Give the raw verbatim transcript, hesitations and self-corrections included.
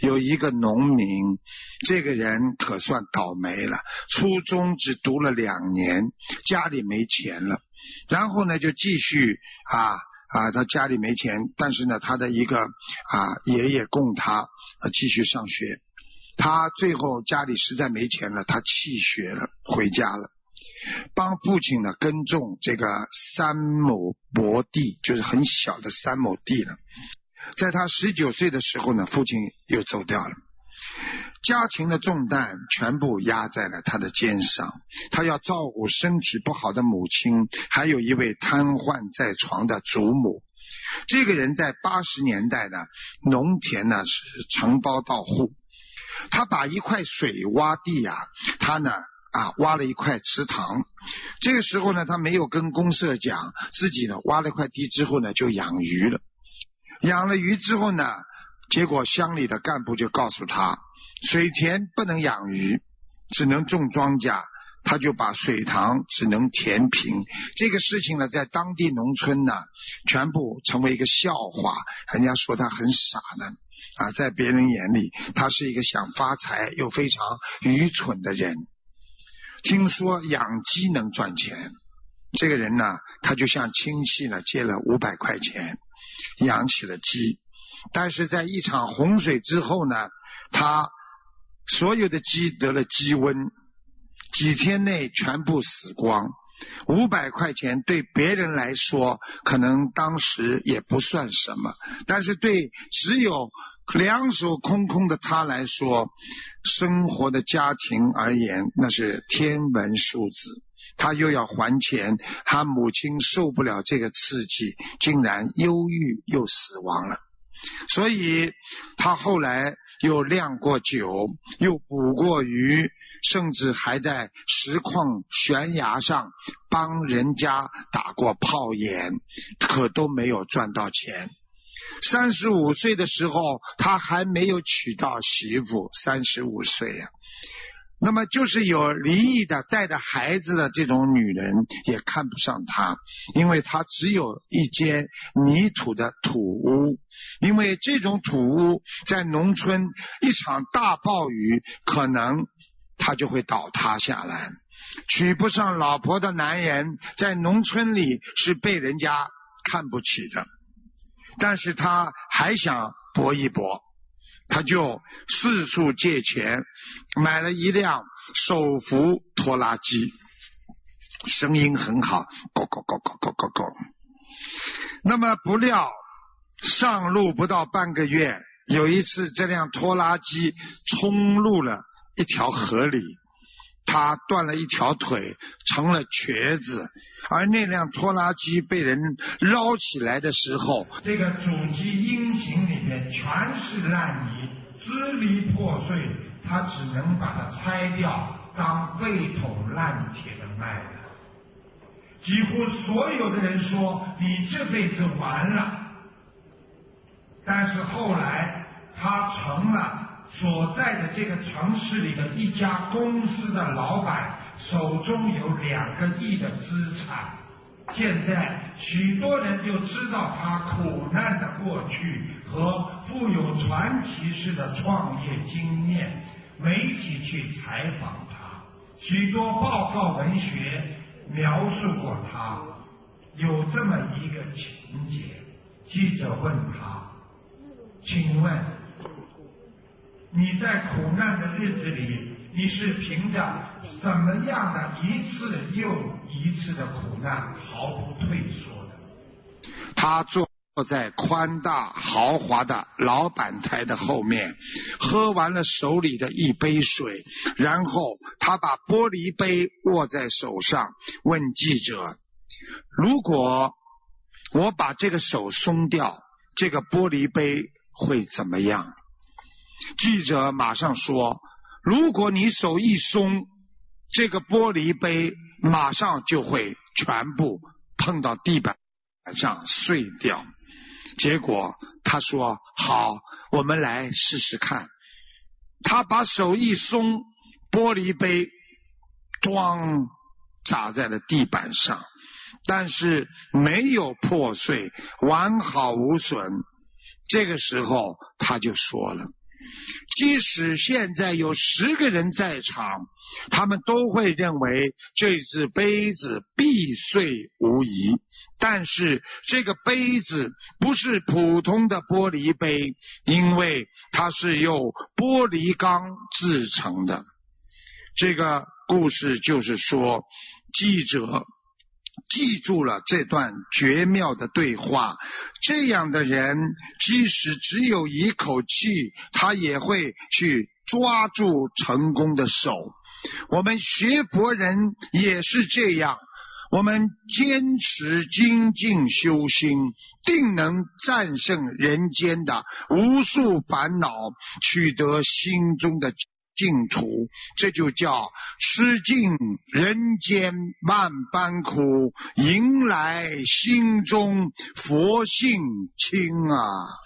有一个农民，这个人可算倒霉了，初中只读了两年，家里没钱了，然后呢就继续啊啊，他家里没钱，但是呢他的一个啊爷爷供他啊继续上学，他最后家里实在没钱了，他弃学了，回家了，帮父亲呢耕种这个三亩薄地，就是很小的三亩地了。在他十九岁的时候呢，父亲又走掉了，家庭的重担全部压在了他的肩上，他要照顾身体不好的母亲，还有一位瘫痪在床的祖母。这个人在八十年代呢，农田呢是承包到户，他把一块水洼地啊，他呢啊挖了一块池塘。这个时候呢，他没有跟公社讲，自己呢挖了块地之后呢就养鱼了。养了鱼之后呢，结果乡里的干部就告诉他，水田不能养鱼，只能种庄稼，他就把水塘只能填平。这个事情呢，在当地农村呢，全部成为一个笑话，人家说他很傻的啊，在别人眼里，他是一个想发财又非常愚蠢的人。听说养鸡能赚钱，这个人呢，他就向亲戚呢借了五百块钱，养起了鸡。但是在一场洪水之后呢，他所有的鸡得了鸡瘟，几天内全部死光。五百块钱对别人来说可能当时也不算什么，但是对只有两手空空的他来说，生活的家庭而言，那是天文数字。他又要还钱，他母亲受不了这个刺激，竟然忧郁又死亡了。所以他后来又酿过酒，又捕过鱼，甚至还在石矿悬崖上帮人家打过炮眼，可都没有赚到钱。三十五岁的时候，他还没有娶到媳妇，三十五岁呀、啊。那么就是有离异的带着孩子的这种女人也看不上他，因为他只有一间泥土的土屋，因为这种土屋在农村一场大暴雨可能他就会倒塌下来。娶不上老婆的男人在农村里是被人家看不起的，但是他还想搏一搏，他就四处借钱买了一辆手扶拖拉机，声音很好，咕咕咕咕咕咕咕。那么不料上路不到半个月，有一次这辆拖拉机冲入了一条河里，他断了一条腿，成了瘸子。而那辆拖拉机被人捞起来的时候， 这个主机引擎里面全是烂泥，支离破碎，他只能把它拆掉，当废桶烂铁的卖了。几乎所有的人说你这辈子完了，但是后来他成了所在的这个城市里的一家公司的老板，手中有两个亿的资产。现在许多人就知道他苦难的过去和富有传奇式的创业经验，媒体去采访他，许多报告文学描述过他。有这么一个情节，记者问他，请问你在苦难的日子里，你是凭着怎么样的一次又一次的苦难毫不退缩的？ 他坐在宽大豪华的老板台的后面，喝完了手里的一杯水，然后他把玻璃杯握在手上，问记者，如果我把这个手松掉，这个玻璃杯会怎么样？记者马上说，如果你手一松，这个玻璃杯马上就会全部碰到地板上碎掉。结果他说，好，我们来试试看。他把手一松，玻璃杯咣砸在了地板上，但是没有破碎，完好无损。这个时候他就说了， 即使现在有十个人在场，他们都会认为这只杯子必碎无疑。但是这个杯子不是普通的玻璃杯，因为它是由玻璃钢制成的。这个故事就是说，记者记住了这段绝妙的对话，这样的人即使只有一口气，他也会去抓住成功的手。我们学佛人也是这样，我们坚持精进修心，定能战胜人间的无数烦恼，取得心中的净土。这就叫吃尽人间万般苦，迎来心中佛性清啊。